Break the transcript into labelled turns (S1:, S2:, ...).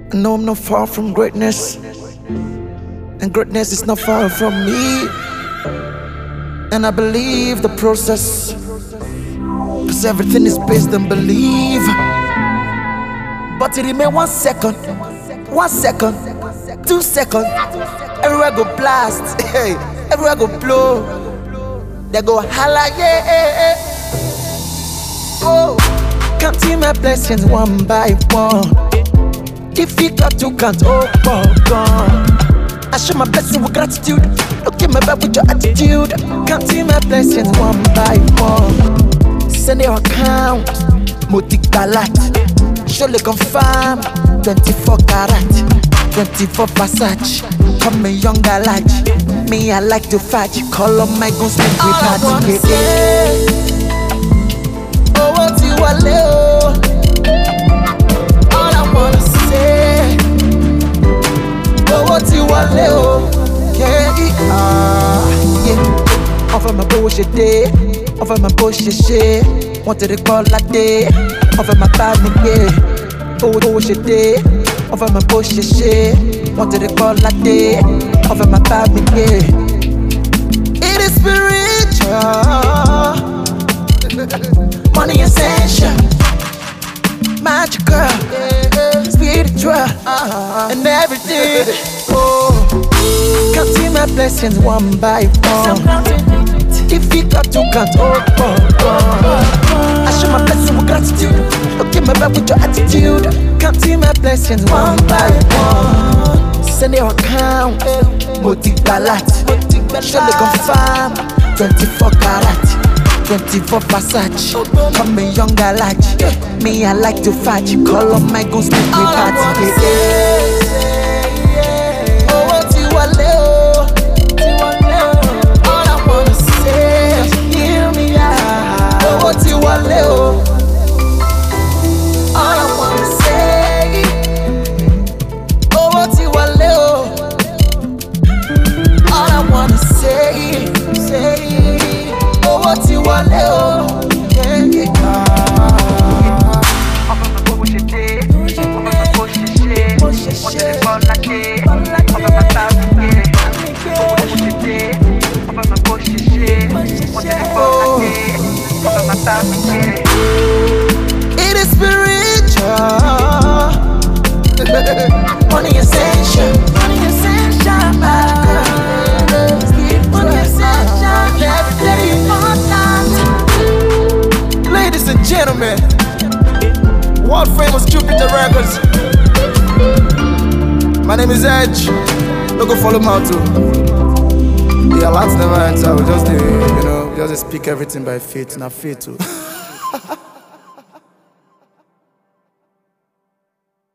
S1: I know I'm not far from greatness, and greatness is not far from me. And I believe the process, cause everything is based on belief. But it remain 1 second, 1 second, 2 seconds. Everywhere go blast, hey, everywhere go blow. They go holla, yeah. Oh, counting my blessings one by one. Difficult to count, oh, gone. I show my blessing with gratitude. Look at my back with your attitude. Counting my blessings one by one. Send your account, multi-galat. Surely confirm, 24 karat, 24 Versace. Call me young galage. Me, I like to fight. Call on my guns, make me party. Oh, what you want, Leo? All I wanna say. Oh, what you want, Leo? Yeah. Offer my bullshit day, offer my bullshit shit. Wanted to call like day, offer my bad nigga. Bullshit day, offer my bullshit shit. Wanted to call like day, offer my bad nigga. It is spiritual, money essential, magical, spiritual, and everything. Oh, counting my blessings one by one. Difficult to count, oh. I show my blessing with gratitude. Look at my back with your attitude. Counting my blessings one by one. Send your account, multi-galat. Surely confirm, 24 karat, 24 Versace. Call me young galage. Me, I like to fight. You call on my guns, make me party. Oh, what you want, Leo? What you want, Leo? All I wanna say. Oh, what you want, Leo? All I wanna say. Oh, what you want, Leo? Yeah. Offer my bullshit day, offer my bullshit shit. Want to fall like it, offer my thousand day. Bullshit day, offer my bullshit shit. Want to fall like it. It is spiritual, money essential, money essential, money essential, very important. Ladies and gentlemen, world famous Jupiter Records. My name is Edge. Don't go follow me out too. Yeah, lots never enter. We just, just speak everything by faith, not faith too.